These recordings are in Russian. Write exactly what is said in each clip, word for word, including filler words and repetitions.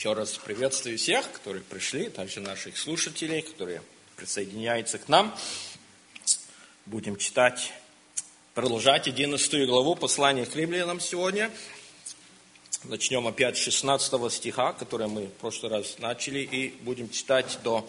Еще раз приветствую всех, которые пришли, также наших слушателей, которые присоединяются к нам. Будем читать, продолжать одиннадцатую главу послания к римлянам сегодня. Начнем опять с шестнадцатого стиха, который мы в прошлый раз начали, и будем читать до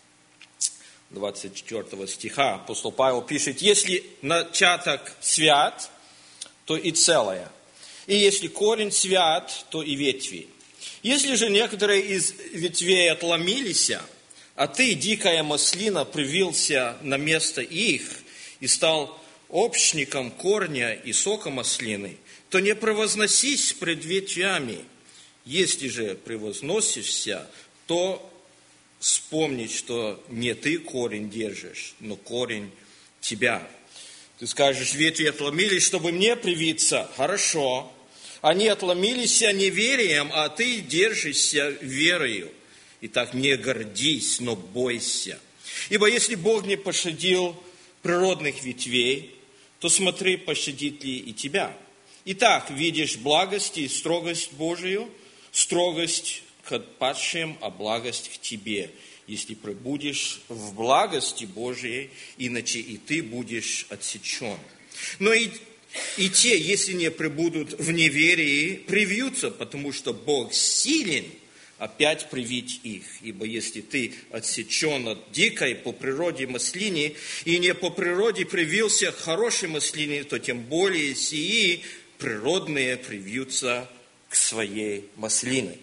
двадцать четвёртого стиха. Апостол Павел пишет: «Если начаток свят, то и целое, и если корень свят, то и ветви. Если же некоторые из ветвей отломились, а ты, дикая маслина, привился на место их и стал общником корня и сока маслины, то не превозносись пред ветвями. Если же превозносишься, то вспомни, что не ты корень держишь, но корень тебя». Ты скажешь: ветви отломились, чтобы мне привиться. Хорошо. Они отломились неверием, а ты держишься верою. Итак, не гордись, но бойся. Ибо если Бог не пощадил природных ветвей, то смотри, пощадит ли и тебя. Итак, видишь благость и строгость Божию, строгость к падшим, а благость к тебе. Если пребудешь в благости Божией, иначе и ты будешь отсечен. Но и, и те, если не пребудут в неверии, привьются, потому что Бог силен опять привить их. Ибо если ты отсечен от дикой по природе маслине, и не по природе привился к хорошей маслине, то тем более сии природные привьются к своей маслине».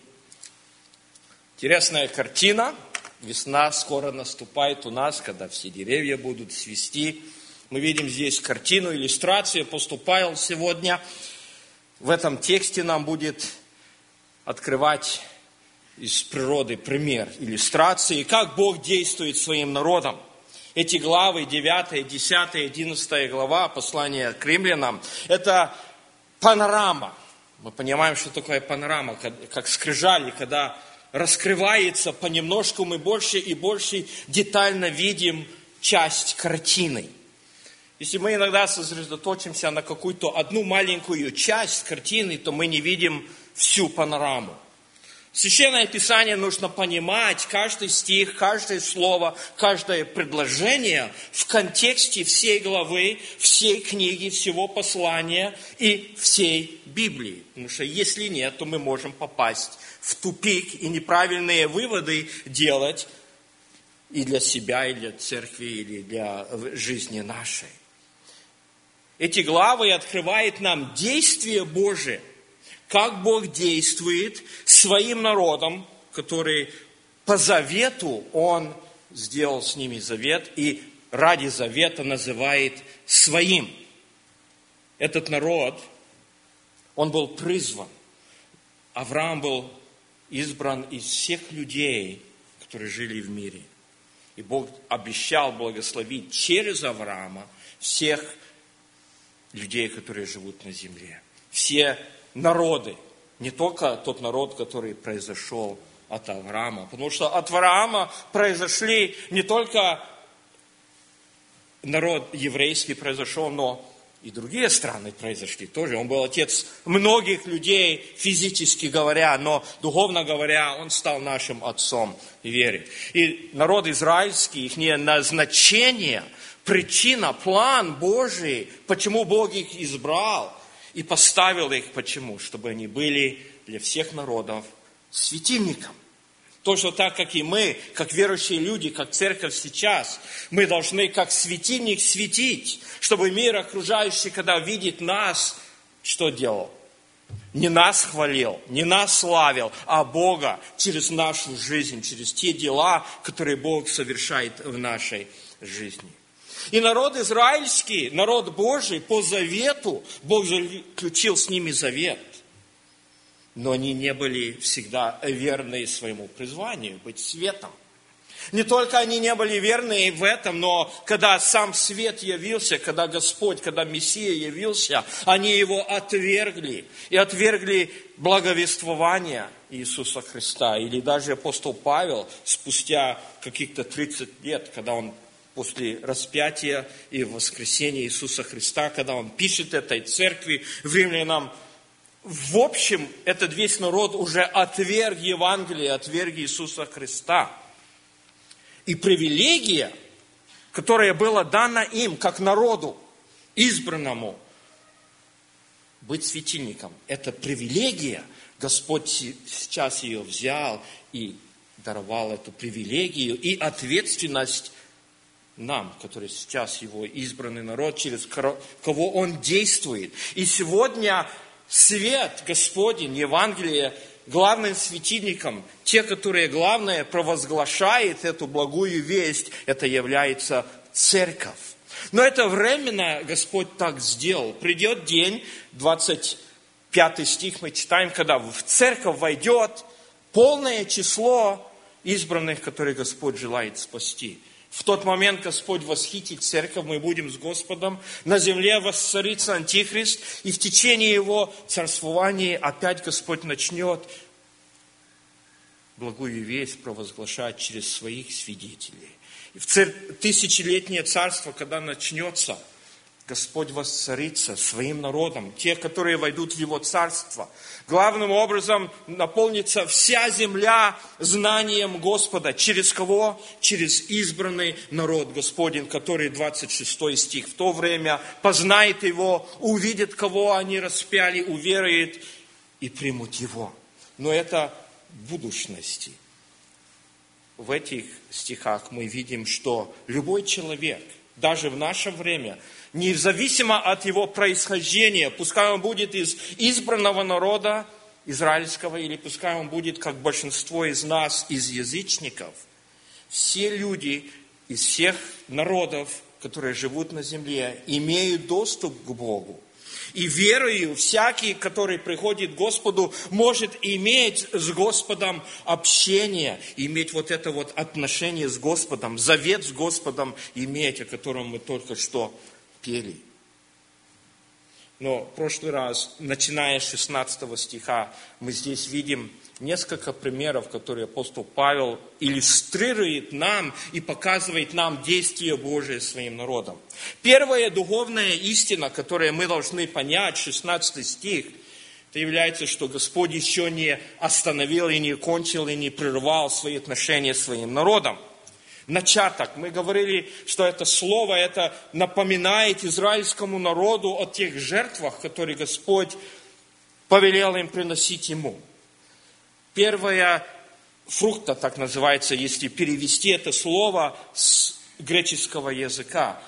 Интересная картина. Весна скоро наступает у нас, когда все деревья будут цвести. Мы видим здесь картину, иллюстрацию. Апостол Павел сегодня в этом тексте нам будет открывать из природы пример иллюстрации, как Бог действует своим народом. Эти главы, девятая, десятая, одиннадцатая глава послания к римлянам, это панорама. Мы понимаем, что такое панорама, как скрижали, когда раскрывается понемножку, мы больше и больше детально видим часть картины. Если мы иногда сосредоточимся на какую-то одну маленькую часть картины, то мы не видим всю панораму. Священное Писание нужно понимать, каждый стих, каждое слово, каждое предложение в контексте всей главы, всей книги, всего послания и всей Библии. Потому что если нет, то мы можем попасть в тупик и неправильные выводы делать и для себя, и для церкви, или для жизни нашей. Эти главы открывают нам действие Божие, как Бог действует своим народом, который по завету Он сделал с ними завет и ради завета называет своим. Этот народ, он был призван. Авраам был избран из всех людей, которые жили в мире. И Бог обещал благословить через Авраама всех людей, которые живут на земле. Все народы, не только тот народ, который произошел от Авраама. Потому что от Авраама произошли не только народ еврейский произошел, но и другие страны произошли тоже. Он был отец многих людей, физически говоря, но духовно говоря, он стал нашим отцом в вере. И народ израильский, их назначение, причина, план Божий, почему Бог их избрал и поставил их, почему? Чтобы они были для всех народов светильником. Точно так, как и мы, как верующие люди, как церковь сейчас, мы должны как светильник светить, чтобы мир окружающий, когда видит нас, что делал? Не нас хвалил, не нас славил, а Бога через нашу жизнь, через те дела, которые Бог совершает в нашей жизни. И народ израильский, народ Божий, по завету, Бог заключил с ними завет. Но они не были всегда верны своему призванию, быть светом. Не только они не были верны в этом, но когда сам свет явился, когда Господь, когда Мессия явился, они его отвергли. И отвергли благовествование Иисуса Христа. Или даже апостол Павел спустя каких-то тридцать лет, когда он после распятия и воскресения Иисуса Христа, когда он пишет этой церкви, в Римлянам, в общем, этот весь народ уже отверг Евангелие, отверг Иисуса Христа. И привилегия, которая была дана им, как народу, избранному, быть светильником, это привилегия. Господь сейчас ее взял и даровал эту привилегию и ответственность нам, который сейчас его избранный народ, через кого он действует. И сегодня свет Господень, Евангелие, главным светильником, те, которые, главное, провозглашают эту благую весть, это является церковь. Но это временно Господь так сделал. Придет день, двадцать пятый стих мы читаем, когда в церковь войдет полное число избранных, которые Господь желает спасти. В тот момент Господь восхитит церковь, мы будем с Господом. На земле воцарится Антихрист, и в течение его царствования опять Господь начнет благую весть провозглашать через своих свидетелей. И в цер... тысячелетнее царство, когда начнется, Господь воцарится своим народом, те, которые войдут в Его царство. Главным образом наполнится вся земля знанием Господа. Через кого? Через избранный народ Господень, который, двадцать шестой стих, в то время познает Его, увидит, кого они распяли, уверует и примут Его. Но это в будущности. В этих стихах мы видим, что любой человек, даже в наше время, независимо от его происхождения, пускай он будет из избранного народа израильского, или пускай он будет, как большинство из нас, из язычников, все люди из всех народов, которые живут на земле, имеют доступ к Богу. И верою всякий, который приходит к Господу, может иметь с Господом общение, иметь вот это вот отношение с Господом, завет с Господом иметь, о котором мы только что пели. Но в прошлый раз, начиная с шестнадцатого стиха, мы здесь видим несколько примеров, которые апостол Павел иллюстрирует нам и показывает нам действие Божие своим народом. Первая духовная истина, которую мы должны понять, шестнадцатый стих, это является, что Господь еще не остановил и не кончил и не прервал свои отношения с своим народом. Начаток. Мы говорили, что это слово, это напоминает израильскому народу о тех жертвах, которые Господь повелел им приносить Ему. Первая фрукта, так называется, если перевести это слово с греческого языка.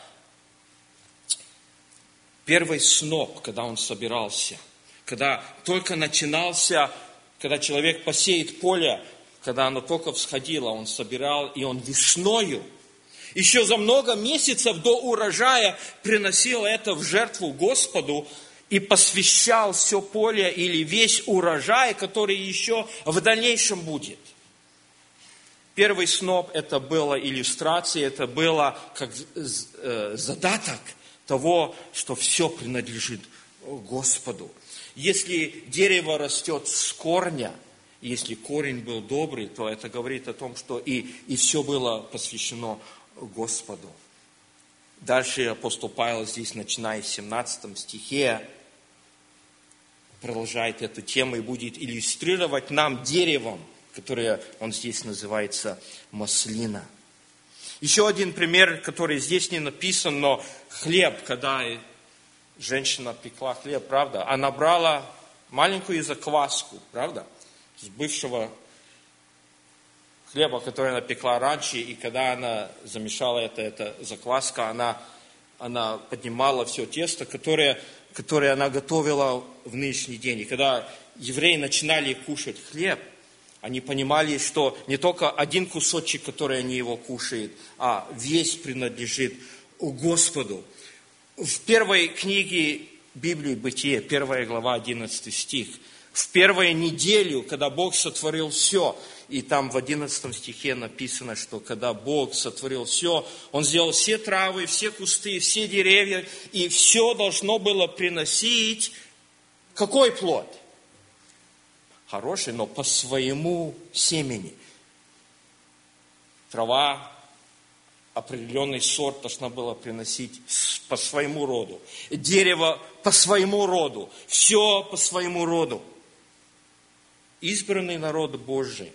Первый сноп, когда он собирался, когда только начинался, когда человек посеет поле, когда оно только всходило, он собирал, и он весною, еще за много месяцев до урожая приносил это в жертву Господу и посвящал все поле или весь урожай, который еще в дальнейшем будет. Первый сноп это была иллюстрация, это было как задаток того, что все принадлежит Господу. Если дерево растет с корня, если корень был добрый, то это говорит о том, что и, и все было посвящено Господу. Дальше апостол Павел здесь, начиная в семнадцатом стихе, продолжает эту тему и будет иллюстрировать нам деревом, которое он здесь называется маслина. Еще один пример, который здесь не написан, но хлеб, когда женщина пекла хлеб, правда, она брала маленькую закваску, правда, с бывшего хлеба, который она пекла раньше, и когда она замешала это, эта закваска, она, она поднимала все тесто, которое, которое она готовила в нынешний день. И когда евреи начинали кушать хлеб, они понимали, что не только один кусочек, который они его кушают, а весь принадлежит Господу. В первой книге Библии Бытие, первая глава, одиннадцатый стих, в первую неделю, когда Бог сотворил все, и там в одиннадцатом стихе написано, что когда Бог сотворил все, Он сделал все травы, все кусты, все деревья, и все должно было приносить какой плод? Хороший, но по своему семени. Трава определенный сорт должна была приносить по своему роду. Дерево по своему роду. Все по своему роду. Избранный народ Божий,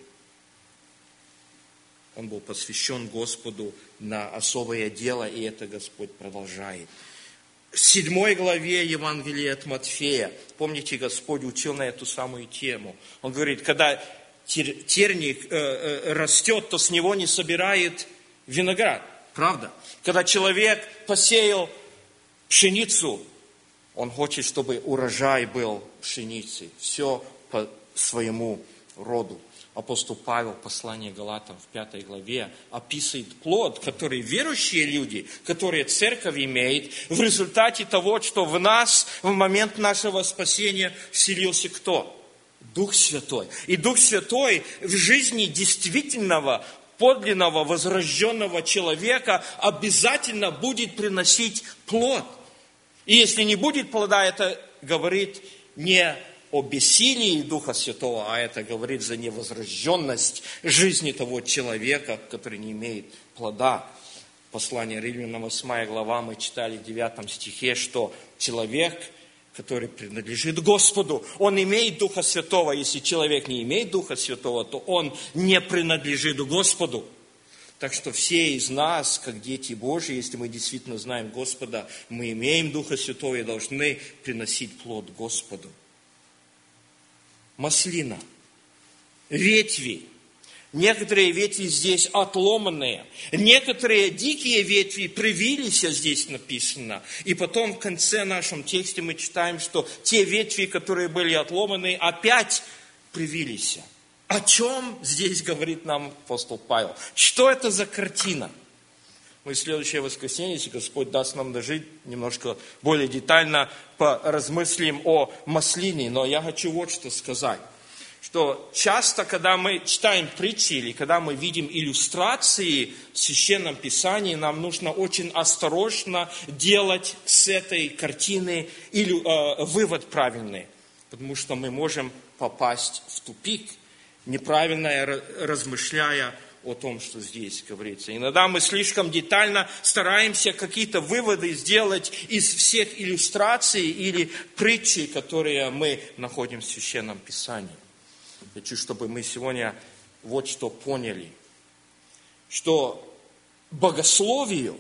он был посвящен Господу на особое дело, и это Господь продолжает. В седьмой главе Евангелия от Матфея, помните, Господь учил на эту самую тему. Он говорит, когда терник э, э, растет, то с него не собирает виноград. Правда? Когда человек посеял пшеницу, он хочет, чтобы урожай был пшеницы. Все по своему роду. Апостол Павел в послании Галатам в пятой главе описывает плод, который верующие люди, которые церковь имеет, в результате того, что в нас в момент нашего спасения вселился кто? Дух Святой. И Дух Святой в жизни действительного, подлинного, возрожденного человека обязательно будет приносить плод. И если не будет плода, это говорит не о бессилии Духа Святого, а это говорит за невозрожденность жизни того человека, который не имеет плода. Послание Римлянам, восьмая глава, мы читали в девятом стихе, что человек, который принадлежит Господу, он имеет Духа Святого. Если человек не имеет Духа Святого, то он не принадлежит Господу. Так что все из нас, как дети Божьи, если мы действительно знаем Господа, мы имеем Духа Святого и должны приносить плод Господу. Маслина, ветви. Некоторые ветви здесь отломанные, некоторые дикие ветви привились, здесь написано. И потом в конце нашем тексте мы читаем, что те ветви, которые были отломаны, опять привились. О чем здесь говорит нам апостол Павел? Что это за картина? Мы в следующее воскресенье, если Господь даст нам дожить, немножко более детально поразмыслим о маслине. Но я хочу вот что сказать. Что часто, когда мы читаем притчи или когда мы видим иллюстрации в Священном Писании, нам нужно очень осторожно делать с этой картины или, э, вывод правильный. Потому что мы можем попасть в тупик, неправильно размышляя о том, что здесь говорится. Иногда мы слишком детально стараемся какие-то выводы сделать из всех иллюстраций или притчей, которые мы находим в Священном Писании. Хочу, чтобы мы сегодня вот что поняли, что богословию,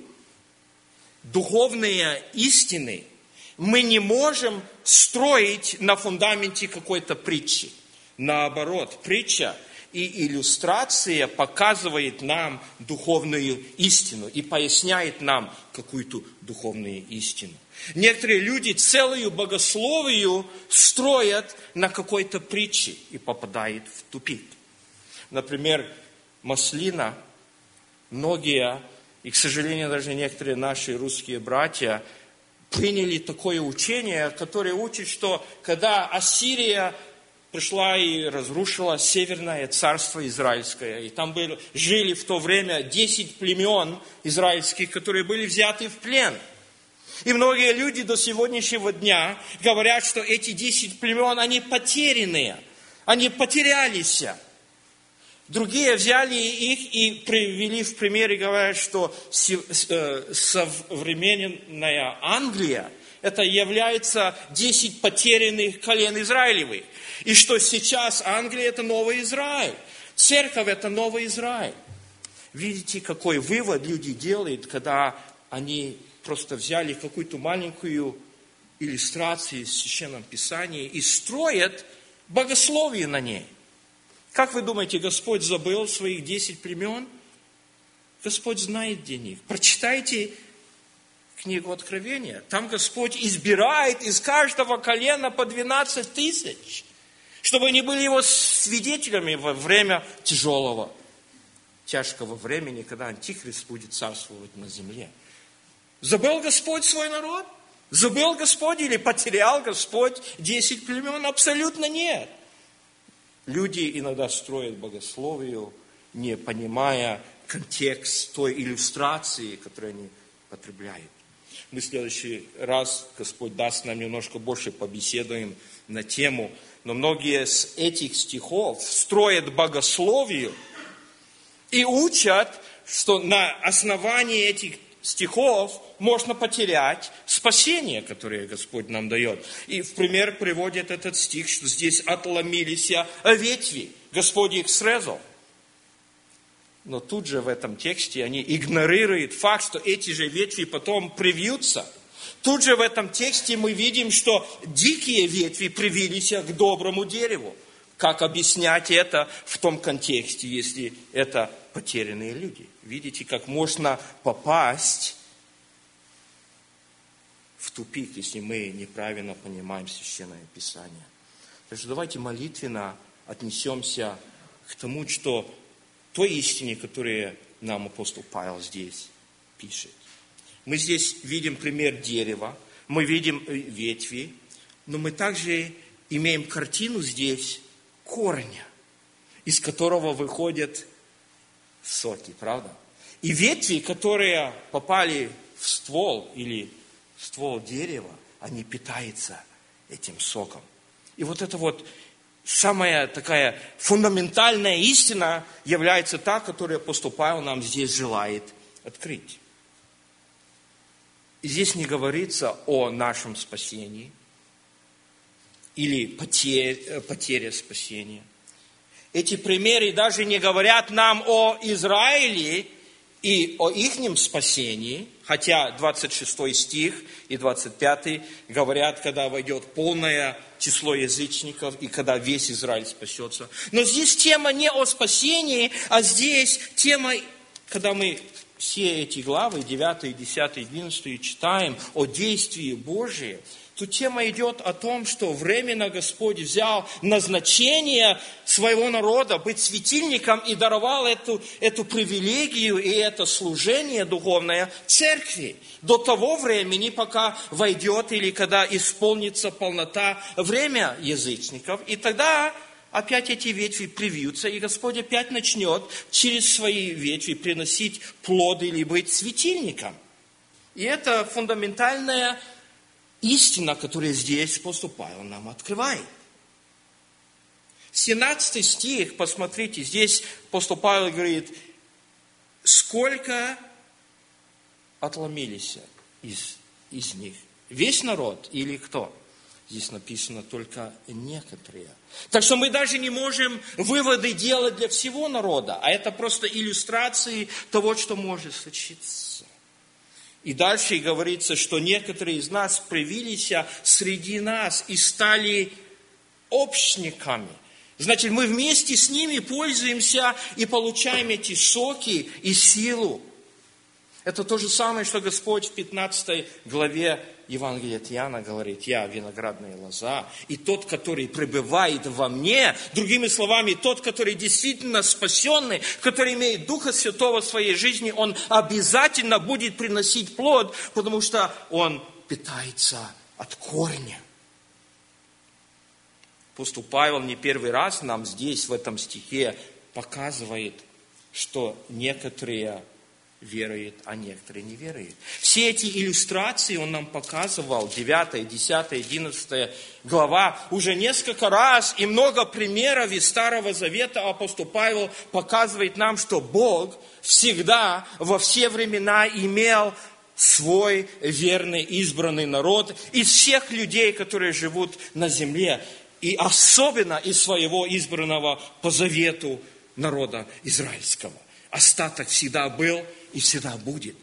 духовные истины мы не можем строить на фундаменте какой-то притчи. Наоборот, притча и иллюстрация показывает нам духовную истину и поясняет нам какую-то духовную истину. Некоторые люди целую богословию строят на какой-то притче и попадают в тупик. Например, маслина, многие, и, к сожалению, даже некоторые наши русские братья приняли такое учение, которое учит, что когда Ассирия пришла и разрушила Северное царство Израильское. И там были, жили в то время десять племен израильских, которые были взяты в плен. И многие люди до сегодняшнего дня говорят, что эти десять племен, они потерянные, они потерялись. Другие взяли их и привели в пример и говорят, что современная Англия, это является десять потерянных колен Израилевых. И что сейчас Англия – это новый Израиль. Церковь – это новый Израиль. Видите, какой вывод люди делают, когда они просто взяли какую-то маленькую иллюстрацию из Священного Писания и строят богословие на ней. Как вы думаете, Господь забыл своих десять племен? Господь знает, где них. Прочитайте книгу Откровения. Там Господь избирает из каждого колена по двенадцать тысяч, чтобы они были его свидетелями во время тяжелого, тяжкого времени, когда Антихрист будет царствовать на земле. Забыл Господь свой народ? Забыл Господь или потерял Господь десять племен? Абсолютно нет. Люди иногда строят богословию, не понимая контекст той иллюстрации, которую они потребляют. Мы в следующий раз, Господь даст, нам немножко больше побеседуем на тему. Но многие из этих стихов строят богословию и учат что на основании этих стихов можно потерять спасение, которое Господь нам дает. И в пример приводит этот стих, что здесь отломились ветви. Господь их срезал. Но тут же в этом тексте они игнорируют факт, что эти же ветви потом привьются. Тут же в этом тексте мы видим, что дикие ветви привились к доброму дереву. Как объяснять это в том контексте, если это потерянные люди? Видите, как можно попасть в тупик, если мы неправильно понимаем Священное Писание. Так что давайте молитвенно отнесемся к тому, что той истине, которую нам апостол Павел здесь пишет. Мы здесь видим пример дерева, мы видим ветви, но мы также имеем картину здесь корня, из которого выходят соки, правда? И ветви, которые попали в ствол или в ствол дерева, они питаются этим соком. И вот это вот самая такая фундаментальная истина является та, которую апостол Павел нам здесь желает открыть. И здесь не говорится о нашем спасении или потере, потере спасения. Эти примеры даже не говорят нам о Израиле и о ихнем спасении, хотя двадцать шестой стих и двадцать пятый говорят, когда войдет полное число язычников и когда весь Израиль спасется. Но здесь тема не о спасении, а здесь тема, когда мы все эти главы, девятый, десятый, одиннадцатый, читаем о действии Божьем, то тема идет о том, что временно Господь взял назначение своего народа быть светильником и даровал эту, эту привилегию и это служение духовное церкви до того времени, пока войдет или когда исполнится полнота время язычников. И тогда опять эти ветви привьются, и Господь опять начнет через свои ветви приносить плоды или быть светильником. И это фундаментальная истина, которая здесь апостол Павел нам открывает. семнадцатый стих, посмотрите, здесь апостол Павел говорит, сколько отломились из, из них? Весь народ или кто? Здесь написано только некоторые. Так что мы даже не можем выводы делать для всего народа, а это просто иллюстрации того, что может случиться. И дальше говорится, что некоторые из нас привились среди нас и стали общниками. Значит, мы вместе с ними пользуемся и получаем эти соки и силу. Это то же самое, что Господь в пятнадцатой главе Евангелия от Иоанна говорит, я виноградная лоза, и тот, который пребывает во мне, другими словами, тот, который действительно спасенный, который имеет Духа Святого в своей жизни, он обязательно будет приносить плод, потому что он питается от корня. Апостол Павел не первый раз нам здесь, в этом стихе, показывает, что некоторые верует, а некоторые не веруют. Все эти иллюстрации он нам показывал, девятая, десятая, одиннадцатая глава, уже несколько раз, и много примеров из Старого Завета апостол Павел показывает нам, что Бог всегда, во все времена имел свой верный, избранный народ из всех людей, которые живут на земле, и особенно из своего избранного по завету народа израильского. Остаток всегда был и всегда будет.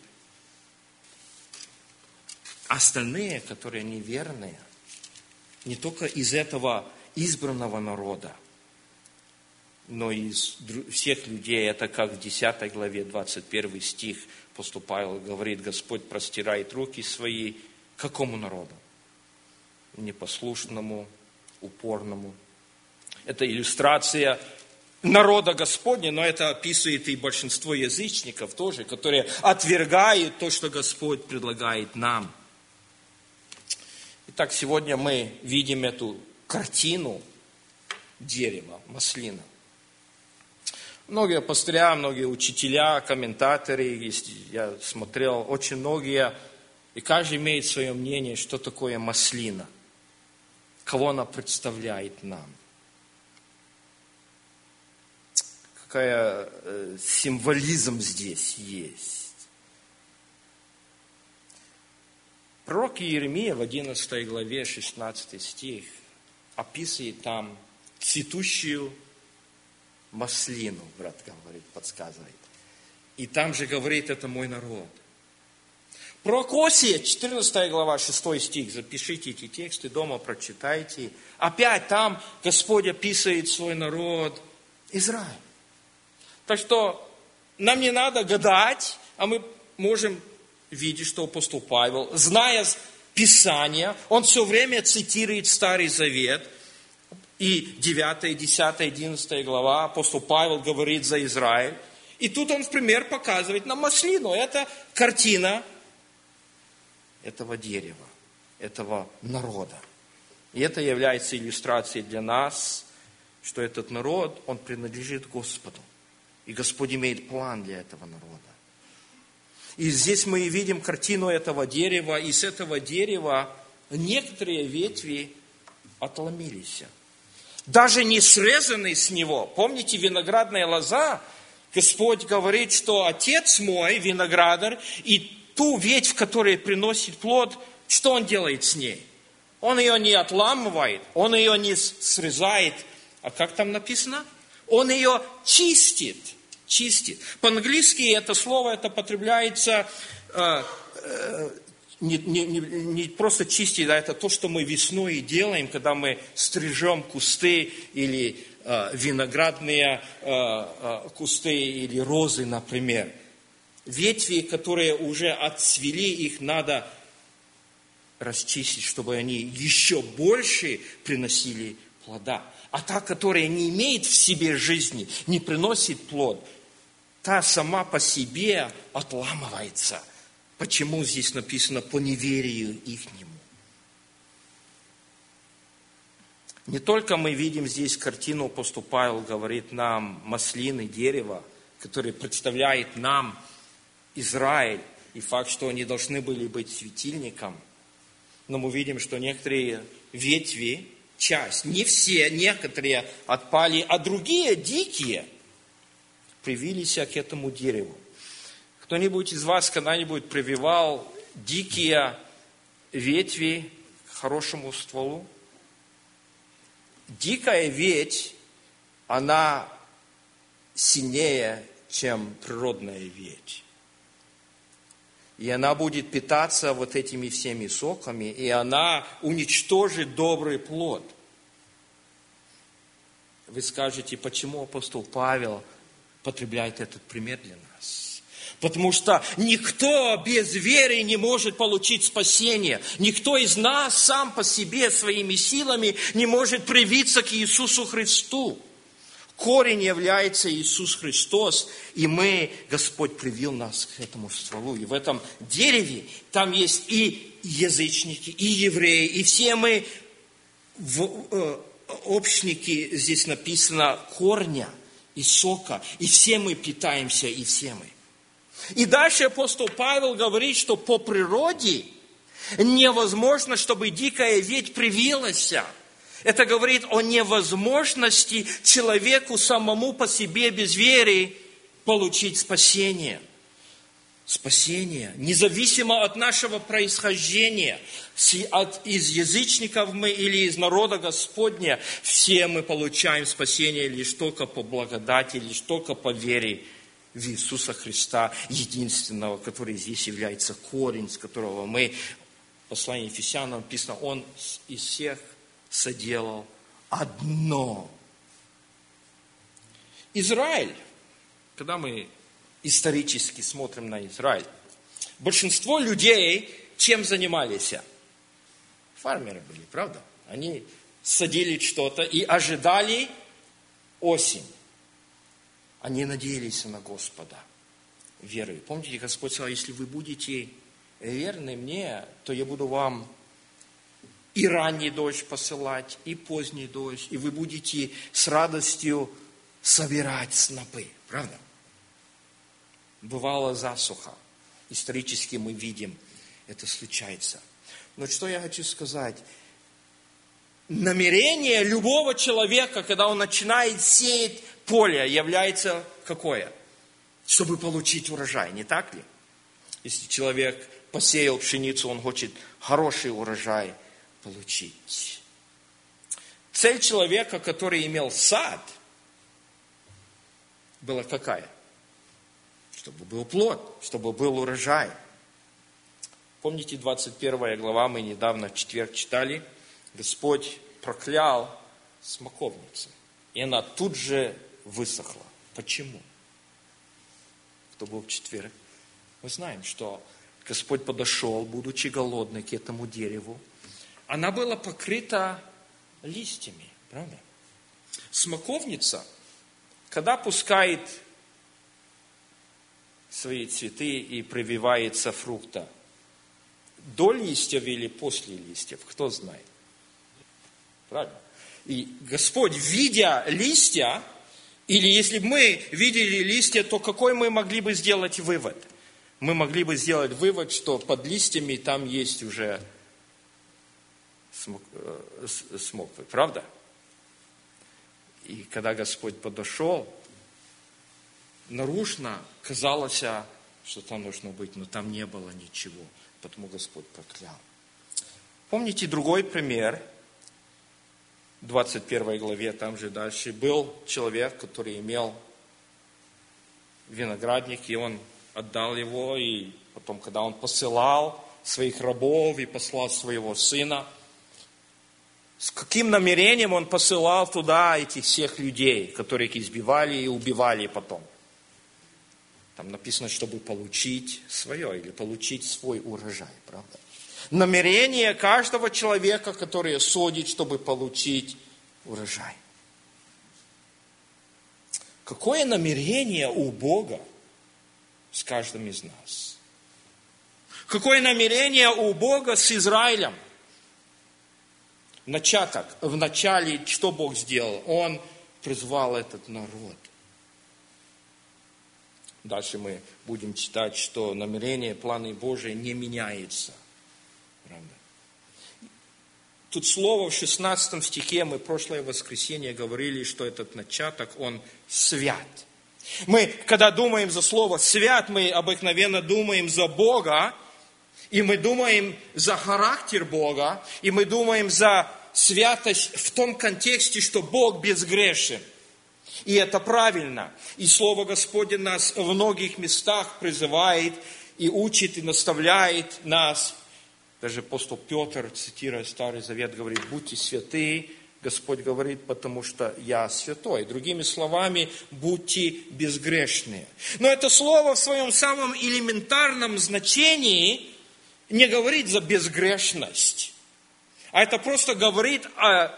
Остальные, которые неверные, не только из этого избранного народа, но и из всех людей, это как в десятой главе, двадцать первый стих, апостол Павел говорит, Господь простирает руки свои к какому народу? Непослушному, упорному. Это иллюстрация народа Господня, но это описывает и большинство язычников тоже, которые отвергают то, что Господь предлагает нам. Итак, сегодня мы видим эту картину дерева, маслина. Многие пастыря, многие учителя, комментаторы, если я смотрел, очень многие, и каждый имеет свое мнение, что такое маслина, кого она представляет нам. какая символизм здесь есть. Пророк Иеремия в одиннадцатой главе, шестнадцатый стих, описывает там цветущую маслину, брат говорит, подсказывает. И там же говорит, это мой народ. Пророк Осия, четырнадцатая глава, шестой стих, запишите эти тексты, дома прочитайте. Опять там Господь описывает свой народ Израиль. Так что нам не надо гадать, а мы можем видеть, что апостол Павел, зная Писание, он все время цитирует Старый Завет. И девятая, десятая, одиннадцатая глава апостол Павел говорит за Израиль. И тут он в пример показывает нам маслину. Это картина этого дерева, этого народа. И это является иллюстрацией для нас, что этот народ, он принадлежит Господу. И Господь имеет план для этого народа. И здесь мы видим картину этого дерева, и с этого дерева некоторые ветви отломились. Даже не срезанные с него. Помните, виноградная лоза, Господь говорит, что Отец мой, виноградарь, и ту ветвь, которая приносит плод, что Он делает с ней? Он ее не отламывает, Он ее не срезает. А как там написано? Он ее чистит. Чистит. По-английски это слово это потребляется э, э, не, не, не, не просто чистить, а это то, что мы весной делаем, когда мы стрижем кусты или э, виноградные э, э, кусты или розы, например. Ветви, которые уже отцвели, их надо расчистить, чтобы они еще больше приносили плода. А та, которая не имеет в себе жизни, не приносит плод, та сама по себе отламывается. Почему здесь написано по неверию ихнему? Не только мы видим здесь картину, апостол Павел говорит нам, маслины, дерево, которое представляет нам Израиль, и факт, что они должны были быть светильником. Но мы видим, что некоторые ветви, часть, не все, некоторые отпали, а другие дикие привились к этому дереву. Кто-нибудь из вас когда-нибудь прививал дикие ветви к хорошему стволу? Дикая ветвь, она сильнее, чем природная ветвь. И она будет питаться вот этими всеми соками, и она уничтожит добрый плод. Вы скажете, почему апостол Павел потребляет этот пример для нас? Потому что никто без веры не может получить спасение. Никто из нас сам по себе своими силами не может привиться к Иисусу Христу. Корень является Иисус Христос, и мы, Господь привил нас к этому стволу. И в этом дереве там есть и язычники, и евреи, и все мы в, э, общники, здесь написано, корня и сока, и все мы питаемся, и все мы. И дальше апостол Павел говорит, что по природе невозможно, чтобы дикая ветвь привилась. Это говорит о невозможности человеку самому по себе без веры получить спасение. Спасение, независимо от нашего происхождения, от, из язычников мы или из народа Господня, все мы получаем спасение лишь только по благодати, лишь только по вере в Иисуса Христа, единственного, который здесь является корень, с которого мы, в послании Ефесянам написано, Он из всех соделал одно. Израиль, когда мы исторически смотрим на Израиль, большинство людей чем занимались? Фермеры были, правда? Они садили что-то и ожидали осень. Они надеялись на Господа верой. Помните, Господь сказал, если вы будете верны мне, то я буду вам и ранний дождь посылать, и поздний дождь, и вы будете с радостью собирать снопы. Правда? Бывала засуха. Исторически мы видим, это случается. Но что я хочу сказать? Намерение любого человека, когда он начинает сеять поле является какое? Чтобы получить урожай, не так ли? Если человек посеял пшеницу, он хочет хороший урожай получить. Цель человека, который имел сад, была какая? Чтобы был плод, чтобы был урожай. Помните, двадцать первая глава, мы недавно в четверг читали, Господь проклял смоковницу, и она тут же высохла. Почему? Кто был в четверг? Мы знаем, что Господь подошел, будучи голодной, к этому дереву. Она была покрыта листьями, правда? Смоковница, когда пускает свои цветы и прививается фрукта, до листьев или после листьев, кто знает? Правильно? И Господь, видя листья, или если бы мы видели листья, то какой мы могли бы сделать вывод? Мы могли бы сделать вывод, что под листьями там есть уже смоквы, правда? И когда Господь подошел, наружно казалось, что там должно быть, но там не было ничего, потому Господь проклял. Помните другой пример? В двадцать первой главе, там же дальше, был человек, который имел виноградник, и он отдал его, и потом, когда он посылал своих рабов и послал своего сына, с каким намерением он посылал туда этих всех людей, которых избивали и убивали потом? Там написано, чтобы получить свое или получить свой урожай, правда? Намерение каждого человека, который садит, чтобы получить урожай. Какое намерение у Бога с каждым из нас? Какое намерение у Бога с Израилем? Начаток, в начале, что Бог сделал? Он призвал этот народ. Дальше мы будем читать, что намерение, планы Божии не меняется. Правда? Тут слово в шестнадцатом стихе, мы прошлое воскресенье говорили, что этот начаток, он свят. Мы, когда думаем за слово свят, мы обыкновенно думаем за Бога, и мы думаем за характер Бога, и мы думаем за святость в том контексте, что Бог безгрешен. И это правильно. И Слово Господне нас в многих местах призывает и учит, и наставляет нас. Даже апостол Петр, цитируя Старый Завет, говорит: будьте святы. Господь говорит: потому что я святой. Другими словами, будьте безгрешные. Но это слово в своем самом элементарном значении не говорит за безгрешность, а это просто говорит о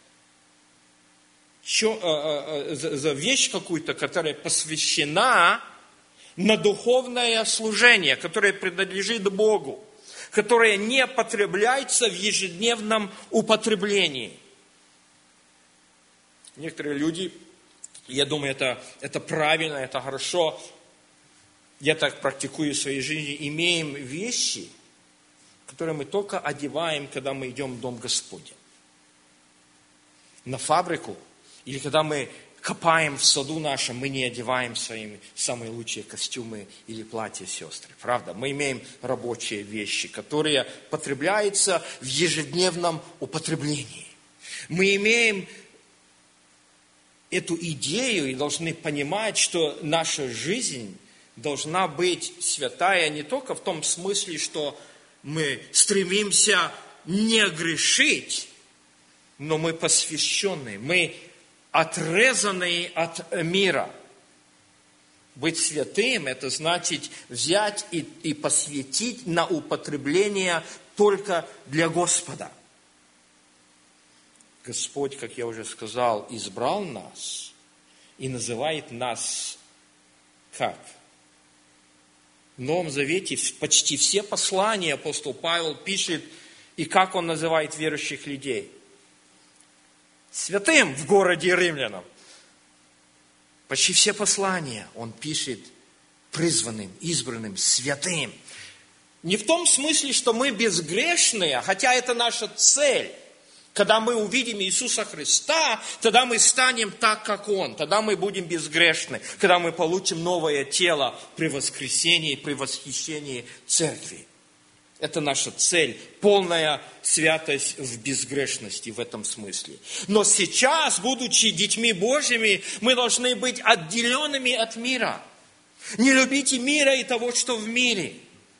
Что, за вещь какую-то, которая посвящена на духовное служение, которое принадлежит Богу, которое не потребляется в ежедневном употреблении. Некоторые люди, я думаю, это, это правильно, это хорошо, я так практикую в своей жизни, имеем вещи, которые мы только одеваем, когда мы идем в Дом Господень. На фабрику, или когда мы копаем в саду нашем, мы не одеваем свои самые лучшие костюмы или платья сестры. Правда? Мы имеем рабочие вещи, которые потребляются в ежедневном употреблении. Мы имеем эту идею и должны понимать, что наша жизнь должна быть святая не только в том смысле, что мы стремимся не грешить, но мы посвященные, мы отрезанные от мира. Быть святым – это значит взять и, и посвятить на употребление только для Господа. Господь, как я уже сказал, избрал нас и называет нас как? В Новом Завете почти все послания апостол Павел пишет, и как он называет верующих людей? Святым в городе римлянам. Почти все послания он пишет призванным, избранным, святым. Не в том смысле, что мы безгрешные, хотя это наша цель. Когда мы увидим Иисуса Христа, тогда мы станем так, как Он. Тогда мы будем безгрешны. Когда мы получим новое тело при воскресении, при восхищении церкви. Это наша цель. Полная святость в безгрешности в этом смысле. Но сейчас, будучи детьми Божьими, мы должны быть отделенными от мира. Не любите мира и того, что в мире.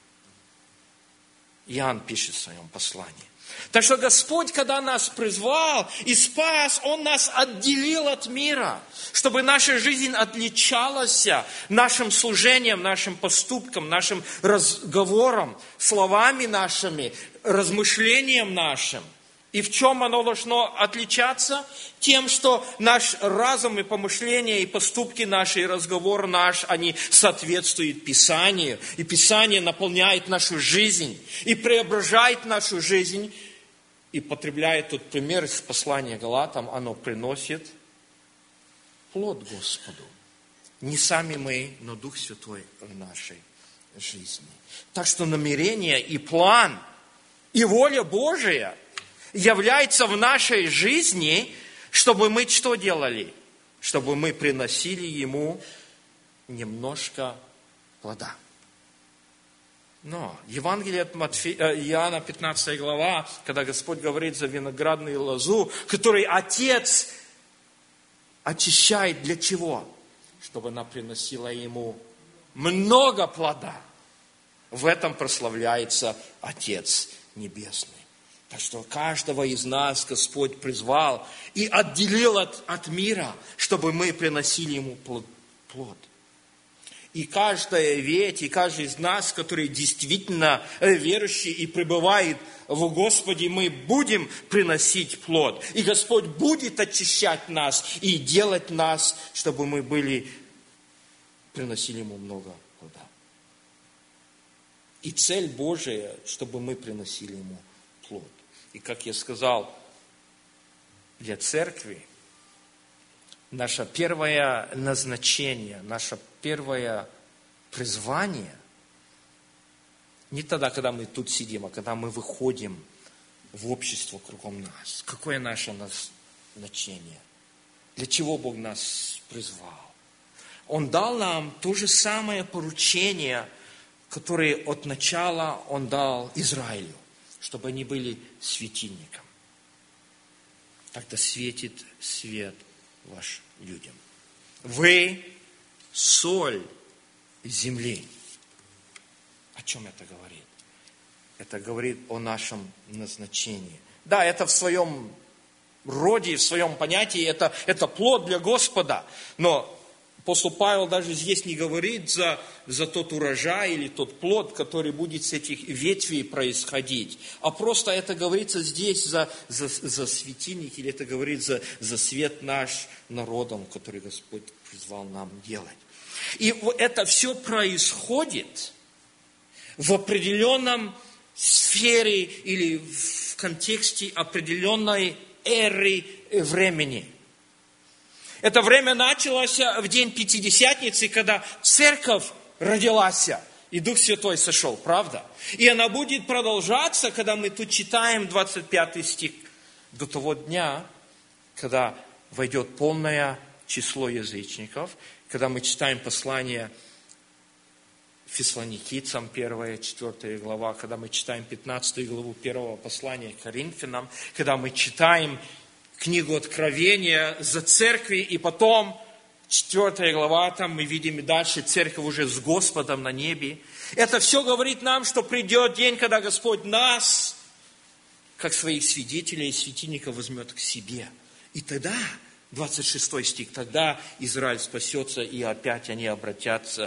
Иоанн пишет в своем послании. Так что Господь, когда нас призвал и спас, Он нас отделил от мира, чтобы наша жизнь отличалась нашим служением, нашим поступком, нашим разговором, словами нашими, размышлением нашим. И в чем оно должно отличаться? Тем, что наш разум и помышления, и поступки наши, и разговор наш, они соответствуют Писанию. И Писание наполняет нашу жизнь и преображает нашу жизнь. И потребляет тот пример из послания Галатам, оно приносит плод Господу. Не сами мы, но Дух Святой в нашей жизни. Так что намерение и план, и воля Божия является в нашей жизни, чтобы мы что делали? Чтобы мы приносили Ему немножко плода. Но Евангелие от Матфея, Иоанна, пятнадцатая глава, когда Господь говорит за виноградную лозу, который Отец очищает для чего? Чтобы она приносила Ему много плода. В этом прославляется Отец Небесный. Так что каждого из нас Господь призвал и отделил от, от мира, чтобы мы приносили Ему плод. И каждая ведь, и каждый из нас, который действительно верующий и пребывает в Господе, мы будем приносить плод. И Господь будет очищать нас и делать нас, чтобы мы были, приносили Ему много плода. И цель Божия, чтобы мы приносили Ему плод. И как я сказал, для церкви наше первое назначение, наше первое призвание не тогда, когда мы тут сидим, а когда мы выходим в общество кругом нас. Какое наше назначение? Для чего Бог нас призвал? Он дал нам то же самое поручение, которое от начала Он дал Израилю, чтобы они были светильником. Тогда светит свет ваш людям. Вы соль земли. О чем это говорит? Это говорит о нашем назначении. Да, это в своем роде, в своем понятии, это, это плод для Господа. Но апостол Павел даже здесь не говорит за, за тот урожай или тот плод, который будет с этих ветвей происходить. А просто это говорится здесь за, за, за светильник, или это говорит за, за свет наш народом, который Господь призвал нам делать. И это все происходит в определенном сфере или в контексте определенной эры времени. Это время началось в день Пятидесятницы, когда церковь родилась, и Дух Святой сошел, правда? И она будет продолжаться, когда мы тут читаем двадцать пятый стих, до того дня, когда войдет полное число язычников, когда мы читаем послание Фессалоникийцам, первая, четвёртая глава, когда мы читаем пятнадцатую главу первого послания к Коринфянам, когда мы читаем книгу Откровения за церкви, и потом четвёртая глава, там мы видим и дальше церковь уже с Господом на небе. Это все говорит нам, что придет день, когда Господь нас, как своих свидетелей и светильников, возьмет к себе. И тогда, двадцать шестой стих, тогда Израиль спасется, и опять они обратятся,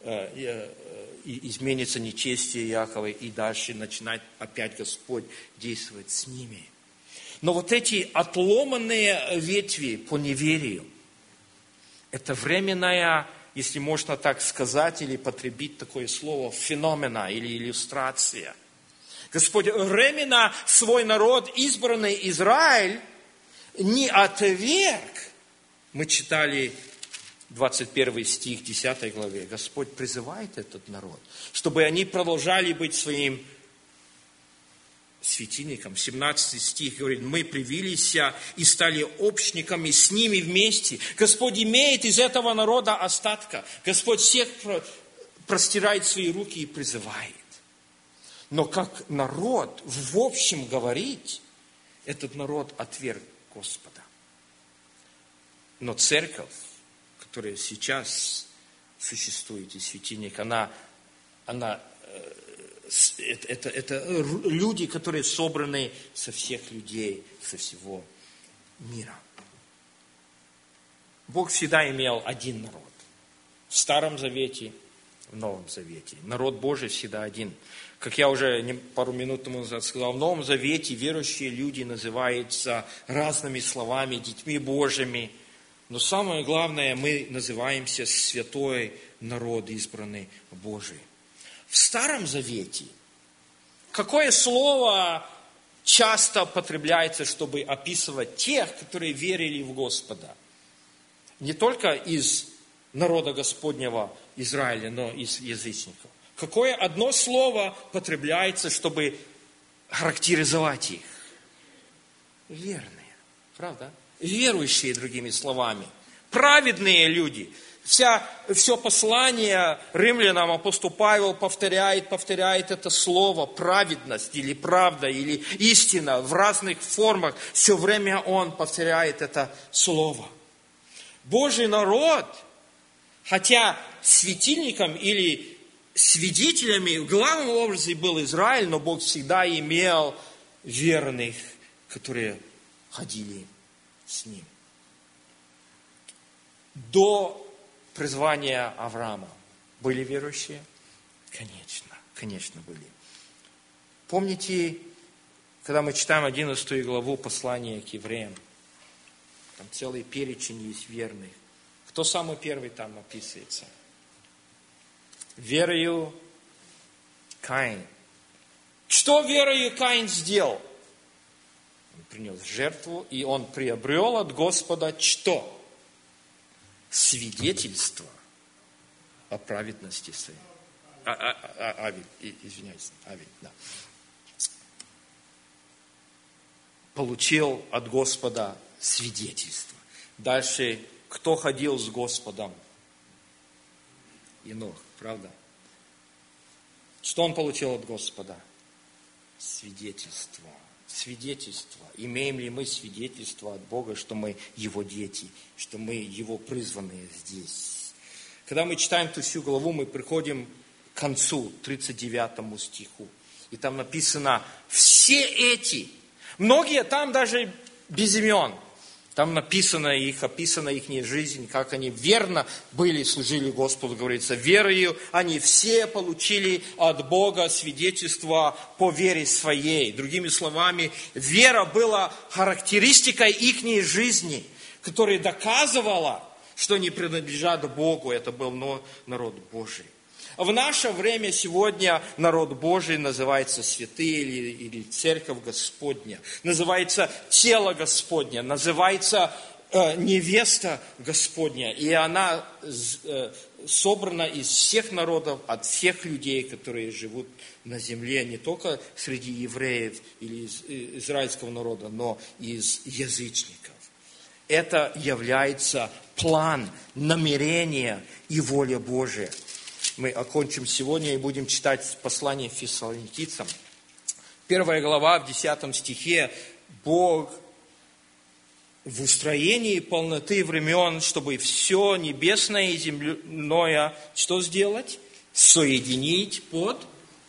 и изменится нечестие Иакова, и дальше начинает опять Господь действовать с ними. Но вот эти отломанные ветви по неверию, это временная, если можно так сказать, или потребить такое слово, феномена или иллюстрация. Господь временно свой народ, избранный Израиль, не отверг. Мы читали двадцать первый стих десятой главе. Господь призывает этот народ, чтобы они продолжали быть своим светильником. семнадцатый стих говорит, мы привились и стали общниками с ними вместе. Господь имеет из этого народа остатка. Господь всех простирает свои руки и призывает. Но как народ в общем говорить, этот народ отверг Господа. Но церковь, которая сейчас существует, и светильник, она, она это, это, это люди, которые собраны со всех людей, со всего мира. Бог всегда имел один народ. В Старом Завете, в Новом Завете. Народ Божий всегда один. Как я уже пару минут тому назад сказал, в Новом Завете верующие люди называются разными словами, детьми Божьими. Но самое главное, мы называемся святой народ, избранный Божий. В Старом Завете какое слово часто употребляется, чтобы описывать тех, которые верили в Господа? Не только из народа Господнего Израиля, но из язычников. Какое одно слово употребляется, чтобы характеризовать их? Верные, правда? Верующие, другими словами. Праведные люди. Вся, все послание римлянам апостол Павел повторяет, повторяет это слово праведность или правда, или истина в разных формах. Все время он повторяет это слово. Божий народ, хотя светильником или свидетелями в главном образе был Израиль, но Бог всегда имел верных, которые ходили с ним. До призвания Авраама были верующие? Конечно, конечно были. Помните, когда мы читаем одиннадцатую главу послания к евреям, там целый перечень есть верных. Кто самый первый там описывается? Верою Каин. Что верою Каин сделал? Он принес жертву, и он приобрел от Господа что? Свидетельство о праведности своей. А, а, а, Авель, извиняюсь, Авель, да. Получил от Господа свидетельство. Дальше, кто ходил с Господом? Енох, правда? Что он получил от Господа? Свидетельство. Свидетельство. Имеем ли мы свидетельство от Бога, что мы Его дети, что мы Его призванные здесь? Когда мы читаем ту всю главу, мы приходим к концу, тридцать девятому стиху. И там написано, все эти, многие там даже без имен, там написано их, описана их жизнь, как они верно были, служили Господу, говорится, верою они все получили от Бога свидетельство по вере своей. Другими словами, вера была характеристикой их жизни, которая доказывала, что они принадлежат Богу, это был народ Божий. В наше время сегодня народ Божий называется святые или, или церковь Господня, называется тело Господня, называется э, невеста Господня. И она э, собрана из всех народов, от всех людей, которые живут на земле, не только среди евреев или из израильского народа, но и из язычников. Это является план, намерение и воля Божия. Мы окончим сегодня и будем читать послание Фессалоникийцам. Первая глава, в десятом стихе. Бог в устроении полноты времен, чтобы все небесное и земное, что сделать? Соединить под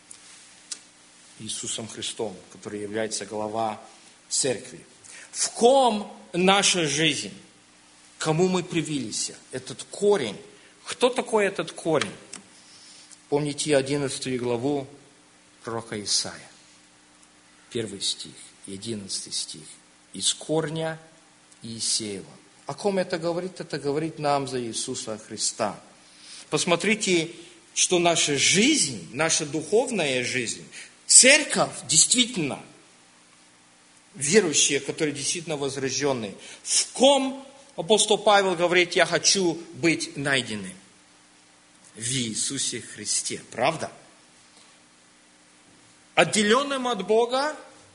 Иисусом Христом, который является глава церкви. В ком наша жизнь? Кому мы привились? Этот корень. Кто такой этот корень? Помните одиннадцатую главу пророка Исаия, первый стих и одиннадцатый стих. Из корня Иисеева. О ком это говорит? Это говорит нам за Иисуса Христа. Посмотрите, что наша жизнь, наша духовная жизнь, церковь действительно, верующие, которые действительно возрожденные, в ком апостол Павел говорит, я хочу быть найденным. В Иисусе Христе. Правда? Отделенным от Бога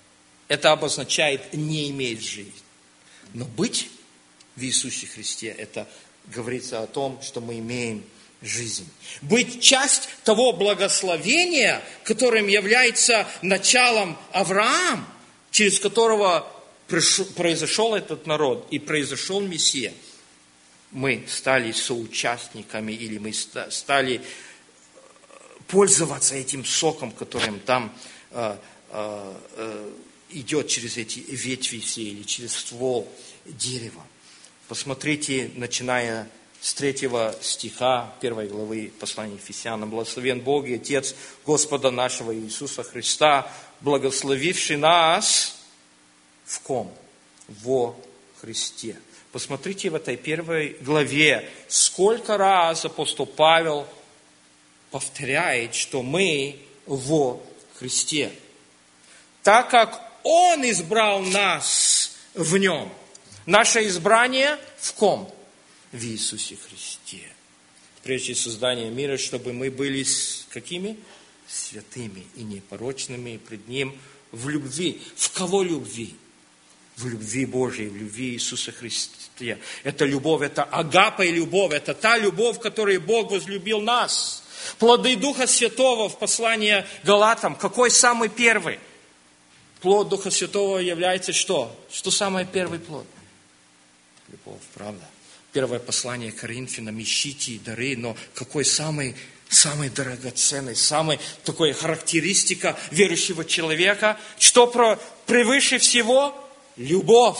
это обозначает не иметь жизни. Но быть в Иисусе Христе, это говорится о том, что мы имеем жизнь. Быть часть того благословения, которым является началом Авраам, через которого произошел этот народ и произошел Мессия. Мы стали соучастниками, или мы стали пользоваться этим соком, которым там э, э, э, идет через эти ветви все, или через ствол дерева. Посмотрите, начиная с третьего стиха первой главы послания Ефесянам. «Благословен Бог и Отец Господа нашего Иисуса Христа, благословивший нас в ком? Во Христе». Посмотрите в этой первой главе, сколько раз апостол Павел повторяет, что мы во Христе. Так как Он избрал нас в Нем. Наше избрание в ком? В Иисусе Христе. Прежде создания мира, чтобы мы были какими? Святыми и непорочными пред Ним в любви. В кого любви? В любви Божьей, в любви Иисуса Христа. Это любовь, это агапа и любовь. Это та любовь, которой Бог возлюбил нас. Плоды Духа Святого в послании Галатам. Какой самый первый? Плод Духа Святого является что? Что самый первый плод? Любовь, правда? Первое послание Коринфянам, ищите дары, но какой самый, самый драгоценный, самый такой характеристика верующего человека? Что про, превыше всего? Любовь.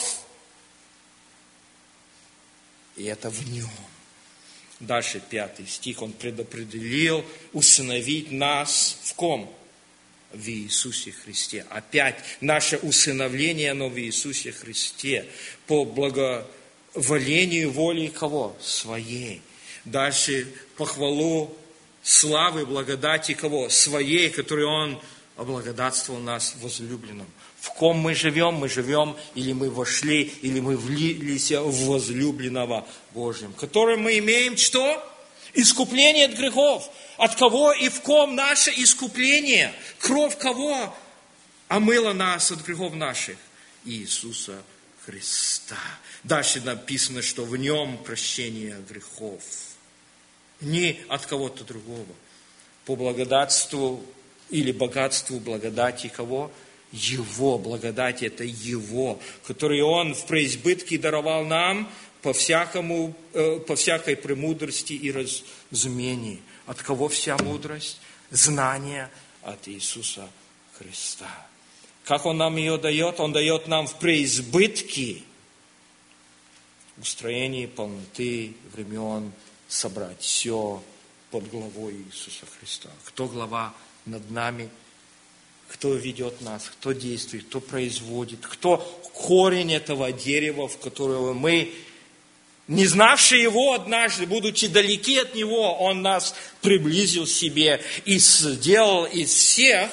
И это в нем. Дальше пятый стих. Он предопределил усыновить нас в ком? В Иисусе Христе. Опять наше усыновление, оно в Иисусе Христе. По благоволению воли кого? Своей. Дальше похвалу славы, благодати кого? Своей, которой Он облагодатствовал нас возлюбленным. В ком мы живем? Мы живем, или мы вошли, или мы влились в возлюбленного Божьим, которым мы имеем что? Искупление от грехов. От кого и в ком наше искупление? Кровь кого омыла нас от грехов наших? Иисуса Христа. Дальше написано, что в нем прощение грехов. Не от кого-то другого. По благодатству или богатству благодати кого? Его благодати, это Его, который Он в преизбытке даровал нам по, всякому, по всякой премудрости и разумении. От кого вся мудрость? Знание от Иисуса Христа. Как Он нам ее дает? Он дает нам в преизбытке устроение полноты времен собрать все под главой Иисуса Христа. Кто глава над нами? Кто ведет нас, кто действует, кто производит, кто корень этого дерева, в которого мы, не знавшие Его однажды, будучи далеки от Него, Он нас приблизил к себе и сделал из всех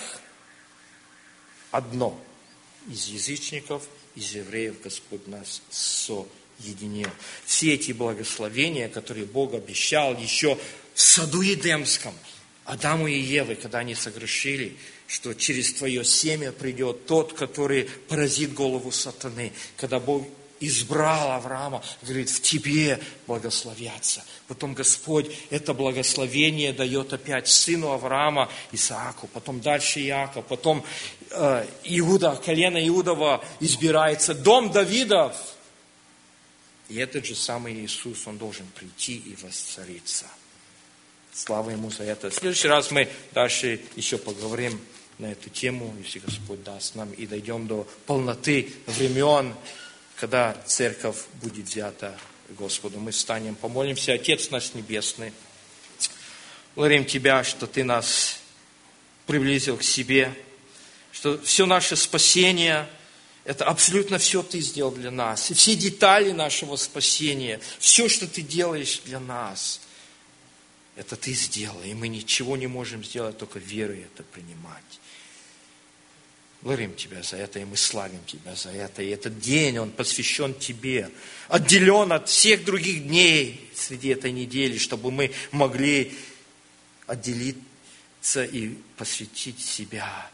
одно. Из язычников, из евреев Господь нас соединил. Все эти благословения, которые Бог обещал еще в саду Едемском, Адаму и Еве, когда они согрешили, что через твое семя придет тот, который поразит голову сатаны. Когда Бог избрал Авраама, говорит, в тебе благословятся. Потом Господь это благословение дает опять сыну Авраама, Исааку, потом дальше Иаков, потом э, Иуда, колено Иудова избирается, дом Давидов. И этот же самый Иисус, Он должен прийти и воцариться. Слава Ему за это. В следующий раз мы дальше еще поговорим на эту тему, если Господь даст нам, и дойдем до полноты времен, когда церковь будет взята Господу. Мы встанем, помолимся. Отец наш Небесный, благодарим Тебя, что Ты нас приблизил к себе, что все наше спасение, это абсолютно все Ты сделал для нас. И все детали нашего спасения, все, что Ты делаешь для нас, это Ты сделал. И мы ничего не можем сделать, только верой это принимать. Благодарим Тебя за это, и мы славим Тебя за это. И этот день, он посвящен Тебе, отделен от всех других дней среди этой недели, чтобы мы могли отделиться и посвятить себя,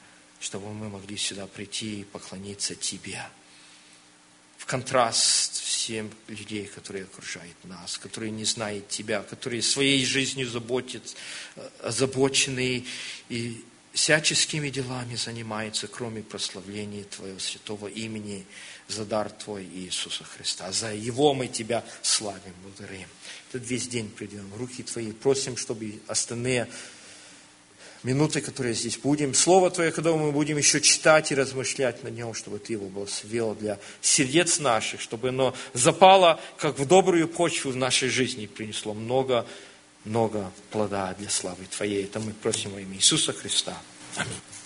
чтобы мы могли сюда прийти и поклониться Тебе. В контраст всем людей, которые окружают нас, которые не знают Тебя, которые своей жизнью заботятся, озабочены и всяческими делами занимаются, кроме прославления Твоего святого имени, за дар Твой Иисуса Христа. За Его мы Тебя славим, благодарим. Этот весь день придем в руки Твои, просим, чтобы остальные минуты, которые здесь будем, Слово Твое, когда мы будем еще читать и размышлять на нем, чтобы Ты его благословил для сердец наших, чтобы оно запало, как в добрую почву в нашей жизни, и принесло много, много плода для славы Твоей. Это мы просим во имя Иисуса Христа. Аминь.